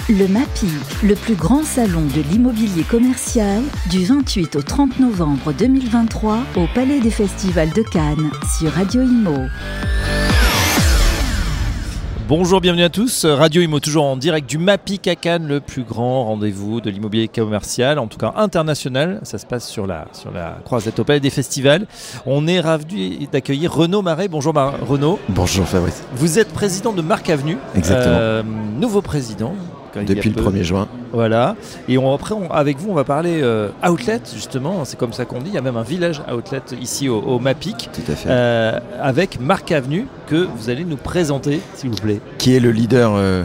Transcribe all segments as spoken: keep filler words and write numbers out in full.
Le MAPIC, le plus grand salon de l'immobilier commercial, du vingt-huit au trente novembre deux mille vingt-trois au Palais des Festivals de Cannes sur Radio Imo. Bonjour, bienvenue à tous. Radio Imo, toujours en direct du MAPIC à Cannes, le plus grand rendez-vous de l'immobilier commercial, en tout cas international. Ça se passe sur la, sur la Croisette au Palais des Festivals. On est ravis d'accueillir Renaud Marais. Bonjour Mar- Renaud. Bonjour Fabrice. Vous êtes président de Marc Avenue. Exactement. Euh, nouveau président. Depuis le premier juin. Voilà. Et on, après, on, avec vous, on va parler euh, outlet, justement. C'est comme ça qu'on dit. Il y a même un village outlet ici au, au MAPIC. Tout à fait. Euh, avec Marc Avenue, que vous allez nous présenter, s'il vous plaît. Qui est le leader euh,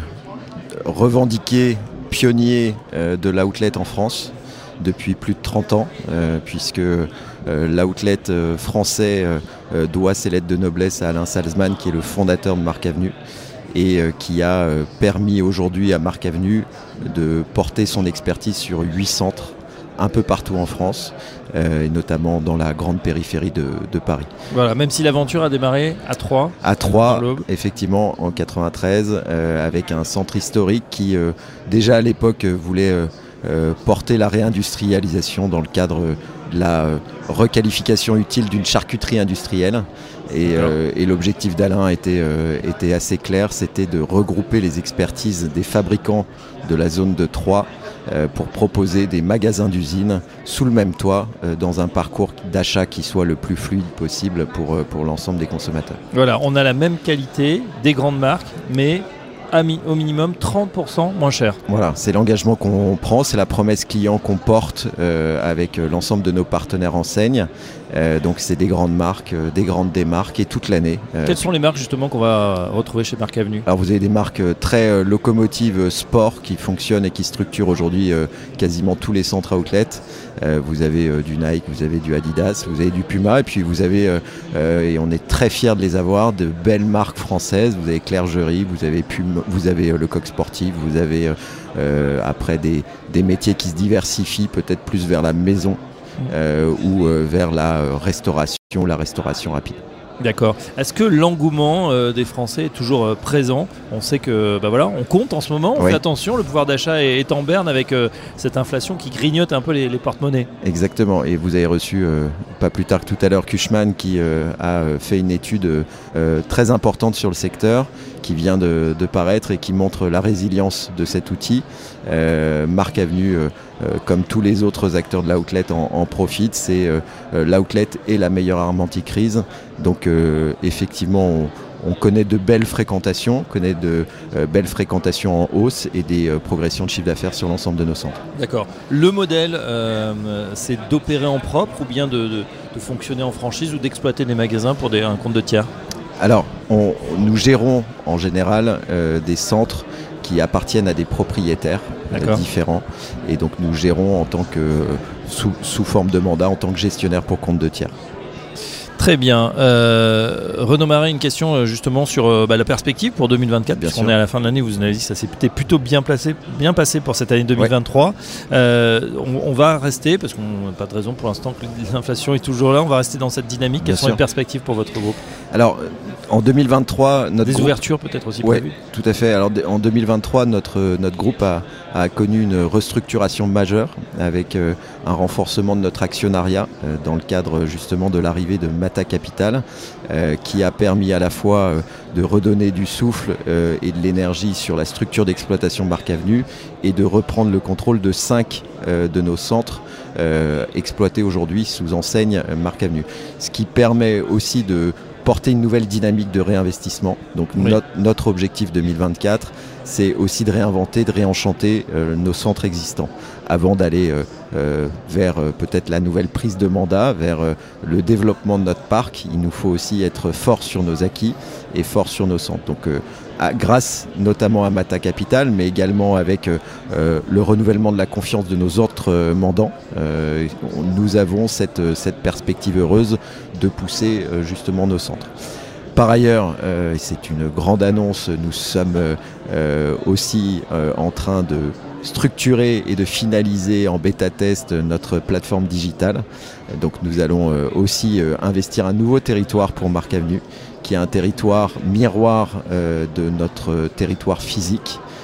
revendiqué, pionnier euh, de l'outlet en France depuis plus de trente ans, euh, puisque euh, l'outlet euh, français euh, doit ses lettres de noblesse à Alain Salzman, qui est le fondateur de Marc Avenue, et euh, qui a euh, permis aujourd'hui à Marc Avenue de porter son expertise sur huit centres un peu partout en France, euh, et notamment dans la grande périphérie de, de Paris. Voilà, même si l'aventure a démarré à Troyes. À Troyes, effectivement, en quatre-vingt-treize, euh, avec un centre historique qui, euh, déjà à l'époque, euh, voulait euh, euh, porter la réindustrialisation dans le cadre de la euh, requalification utile d'une charcuterie industrielle. Et, euh, et l'objectif d'Alain était, euh, était assez clair, c'était de regrouper les expertises des fabricants de la zone de Troyes euh, pour proposer des magasins d'usine sous le même toit, euh, dans un parcours d'achat qui soit le plus fluide possible pour, euh, pour l'ensemble des consommateurs. Voilà, on a la même qualité des grandes marques, mais à mi- au minimum trente pour cent moins cher. Voilà, c'est l'engagement qu'on prend, c'est la promesse client qu'on porte euh, avec l'ensemble de nos partenaires enseignes. Euh, donc c'est des grandes marques, euh, des grandes démarques et toute l'année. Euh, Quelles sont les marques justement qu'on va retrouver chez Marc Avenue ? Alors vous avez des marques euh, très euh, locomotives euh, sport qui fonctionnent et qui structurent aujourd'hui euh, quasiment tous les centres outlet. Euh, vous avez euh, du Nike, vous avez du Adidas, vous avez du Puma, et puis vous avez, euh, euh, et on est très fiers de les avoir, de belles marques françaises. Vous avez Clergerie, vous avez Puma, vous avez euh, Le Coq Sportif, vous avez euh, euh, après des, des métiers qui se diversifient peut-être plus vers la maison. Euh, ou euh, vers la euh, restauration, la restauration rapide. D'accord. Est-ce que l'engouement euh, des Français est toujours euh, présent ? On sait que, bah voilà, on compte en ce moment, on oui. fait attention, le pouvoir d'achat est, est en berne avec euh, cette inflation qui grignote un peu les, les porte-monnaies. Exactement, et vous avez reçu, euh, pas plus tard que tout à l'heure, Cushman qui euh, a fait une étude euh, très importante sur le secteur, qui vient de, de paraître et qui montre la résilience de cet outil. Euh, Marc Avenue, euh, euh, comme tous les autres acteurs de l'outlet, en, en profite. C'est euh, l'outlet est la meilleure arme anti-crise. Donc euh, effectivement, on, on connaît de belles fréquentations, on connaît de euh, belles fréquentations en hausse et des euh, progressions de chiffre d'affaires sur l'ensemble de nos centres. D'accord. Le modèle, euh, c'est d'opérer en propre ou bien de, de, de fonctionner en franchise ou d'exploiter des magasins pour des, un compte de tiers ? Alors, on, nous gérons en général euh, des centres qui appartiennent à des propriétaires euh, différents. Et donc, nous gérons en tant que, euh, sous, sous forme de mandat, en tant que gestionnaire pour compte de tiers. Très bien. Euh, Renaud Marais, une question justement sur euh, bah, la perspective pour deux mille vingt-quatre, bien puisqu'on sûr. est à la fin de l'année, vous avez dit que ça s'était plutôt bien, placé, bien passé pour cette année deux mille vingt-trois. Ouais. Euh, on, on va rester, parce qu'on n'a pas de raison pour l'instant que l'inflation est toujours là, on va rester dans cette dynamique. Quelles bien sont sûr. Les perspectives pour votre groupe ? Alors, en deux mille vingt-trois, notre Des groupe... ouvertures peut-être aussi ouais, prévues ? Tout à fait. Alors, en deux mille vingt-trois, notre, notre groupe a, a connu une restructuration majeure avec euh, un renforcement de notre actionnariat euh, dans le cadre justement de l'arrivée de Mata Capital, euh, qui a permis à la fois euh, de redonner du souffle euh, et de l'énergie sur la structure d'exploitation Marc Avenue et de reprendre le contrôle de cinq euh, de nos centres euh, exploités aujourd'hui sous enseigne Marc Avenue. Ce qui permet aussi de porter une nouvelle dynamique de réinvestissement. Donc oui. notre, notre objectif deux mille vingt-quatre, c'est aussi de réinventer, de réenchanter euh, nos centres existants avant d'aller euh, euh, vers euh, peut-être la nouvelle prise de mandat, vers euh, le développement de notre parc. Il nous faut aussi être fort sur nos acquis et fort sur nos centres. Donc euh, à, grâce notamment à Mata Capital, mais également avec euh, euh, le renouvellement de la confiance de nos autres euh, mandants, euh, nous avons cette, cette perspective heureuse de pousser euh, justement nos centres. Par ailleurs, euh, c'est une grande annonce, nous sommes euh, aussi euh, en train de structurer et de finaliser en bêta-test notre plateforme digitale. Donc nous allons euh, aussi euh, investir un nouveau territoire pour Marc Avenue, qui est un territoire miroir euh, de notre territoire physique,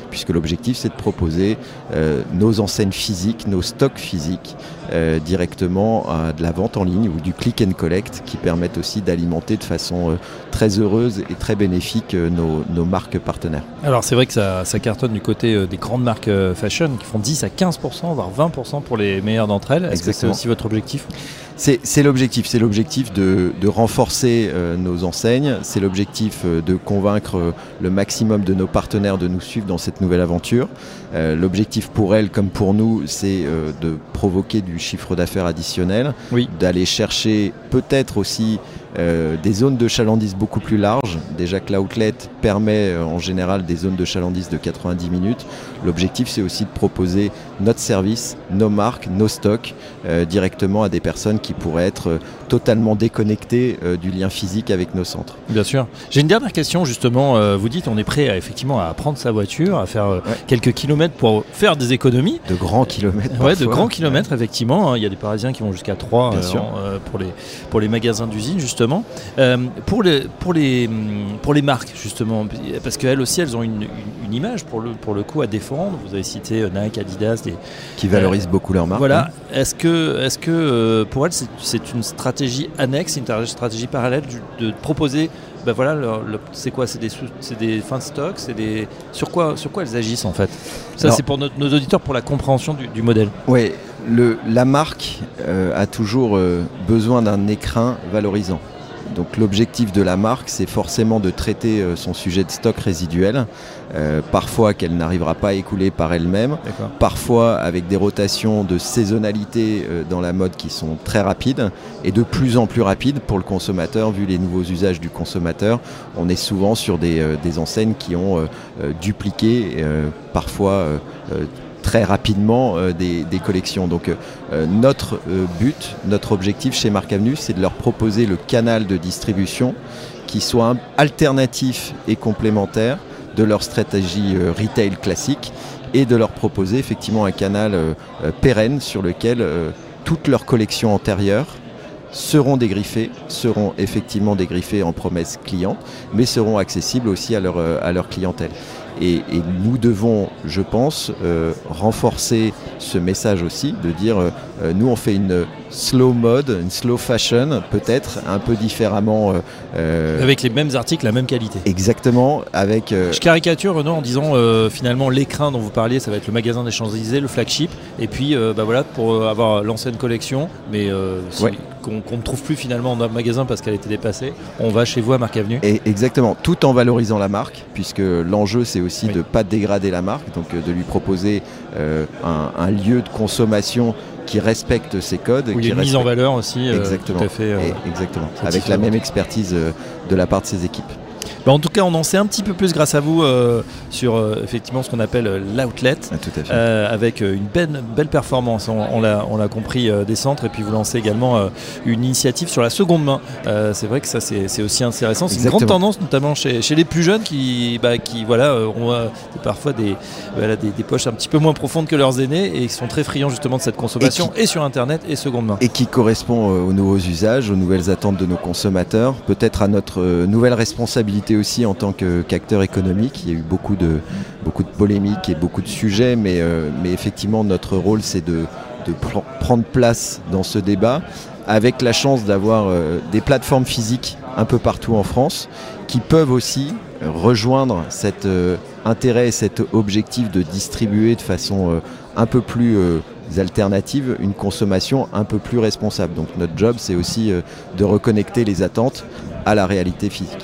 puisque l'objectif c'est de proposer euh, nos enseignes physiques, nos stocks physiques euh, directement à de la vente en ligne ou du click and collect qui permettent aussi d'alimenter de façon euh, très heureuse et très bénéfique euh, nos, nos marques partenaires. Alors c'est vrai que ça, ça cartonne du côté euh, des grandes marques euh, fashion qui font dix à quinze pour cent, voire vingt pour cent pour les meilleures d'entre elles. Est-ce Exactement. que c'est aussi votre objectif ? C'est, c'est l'objectif, c'est l'objectif de, de renforcer euh, nos enseignes, c'est l'objectif euh, de convaincre euh, le maximum de nos partenaires de nous suivre dans cette nouvelle aventure. Euh, l'objectif pour elles comme pour nous, c'est euh, de provoquer du chiffre d'affaires additionnel, oui. d'aller chercher peut-être aussi euh, des zones de chalandise beaucoup plus larges. Déjà que l'outlet permet euh, en général des zones de chalandise de quatre-vingt-dix minutes. L'objectif, c'est aussi de proposer notre service, nos marques, nos stocks euh, directement à des personnes qui pourraient être euh, totalement déconnectées euh, du lien physique avec nos centres. Bien sûr. J'ai une dernière question justement. Euh, vous dites on est prêt à, effectivement à prendre sa voiture, à faire euh, ouais. quelques kilomètres pour faire des économies. De grands kilomètres. Ouais, de grands kilomètres effectivement. Il y a des Parisiens qui vont jusqu'à trois euh, euh, pour les pour les magasins d'usine justement. Euh, pour les pour les pour les marques justement, parce qu'elles aussi elles ont une, une, une image pour le pour le coup à défendre. Vous avez cité Nike, Adidas, des, qui valorisent euh, beaucoup leur marque. Voilà. Hein. Est-ce que est-ce que euh, pour elles c'est, c'est une stratégie annexe, une stratégie parallèle de, de proposer ben voilà, le, le, c'est quoi, c'est des, sous, c'est des fins de stock, c'est des sur quoi sur quoi elles agissent en fait. Ça Alors, c'est pour notre, nos auditeurs pour la compréhension du, du modèle. Oui, le la marque euh, a toujours euh, besoin d'un écrin valorisant. Donc l'objectif de la marque, c'est forcément de traiter euh, son sujet de stock résiduel, euh, parfois qu'elle n'arrivera pas à écouler par elle-même, D'accord. parfois avec des rotations de saisonnalité euh, dans la mode qui sont très rapides et de plus en plus rapides pour le consommateur, vu les nouveaux usages du consommateur. On est souvent sur des, euh, des enseignes qui ont euh, euh, dupliqué, euh, parfois euh, euh, très rapidement euh, des, des collections. Donc euh, notre euh, but, notre objectif chez Marc Avenue, c'est de leur proposer le canal de distribution qui soit alternatif et complémentaire de leur stratégie euh, retail classique et de leur proposer effectivement un canal euh, euh, pérenne sur lequel euh, toutes leurs collections antérieures seront dégriffées, seront effectivement dégriffées en promesse client, mais seront accessibles aussi à leur, euh, à leur clientèle. Et, et nous devons, je pense, euh, renforcer ce message aussi, de dire euh, nous on fait une slow mode, une slow fashion, peut-être un peu différemment. Euh, avec les mêmes articles, la même qualité. Exactement. Avec, euh, Je caricature Renaud en disant euh, finalement l'écrin dont vous parliez, ça va être le magasin des Champs-Élysées, le flagship, et puis euh, bah voilà, pour avoir l'ancienne collection, mais euh, si, ouais. qu'on, qu'on ne trouve plus finalement en magasin parce qu'elle a été dépassée, on va chez vous à Marc Avenue. Et exactement, tout en valorisant la marque, puisque l'enjeu c'est aussi oui. de ne pas dégrader la marque, donc de lui proposer euh, un, un lieu de consommation qui respecte ses codes. Où il y a une respecte... mise en valeur aussi. Exactement. Euh, tout à fait, euh, exactement. Avec la même expertise euh, de la part de ses équipes. Bah en tout cas, on en sait un petit peu plus grâce à vous euh, sur euh, effectivement ce qu'on appelle euh, l'outlet, ah, tout à fait. Euh, avec une belle, belle performance. On, on, l'a, on l'a compris euh, des centres, et puis vous lancez également euh, une initiative sur la seconde main. Euh, c'est vrai que ça, c'est, c'est aussi intéressant. C'est Exactement. Une grande tendance, notamment chez, chez les plus jeunes qui, bah, qui voilà, euh, ont euh, parfois des, voilà, des, des poches un petit peu moins profondes que leurs aînés et qui sont très friands justement de cette consommation et, qui, et sur Internet et seconde main. Et qui correspond euh, aux nouveaux usages, aux nouvelles attentes de nos consommateurs, peut-être à notre euh, nouvelle responsabilité aussi en tant que, qu'acteur économique. Il y a eu beaucoup de, beaucoup de polémiques et beaucoup de sujets, mais, euh, mais effectivement notre rôle c'est de, de pr- prendre place dans ce débat, avec la chance d'avoir euh, des plateformes physiques un peu partout en France qui peuvent aussi rejoindre cet euh, intérêt et cet objectif de distribuer de façon euh, un peu plus euh, alternative une consommation un peu plus responsable. Donc notre job c'est aussi euh, de reconnecter les attentes à la réalité physique.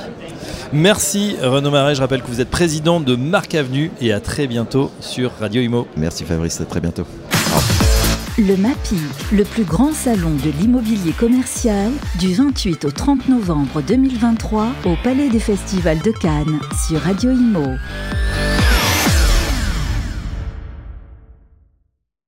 Merci Renaud Marais, je rappelle que vous êtes président de Marc Avenue et à très bientôt sur Radio Imo. Merci Fabrice, à très bientôt. Le MAPIC, le plus grand salon de l'immobilier commercial, du vingt-huit au trente novembre deux mille vingt-trois au Palais des Festivals de Cannes sur Radio Imo.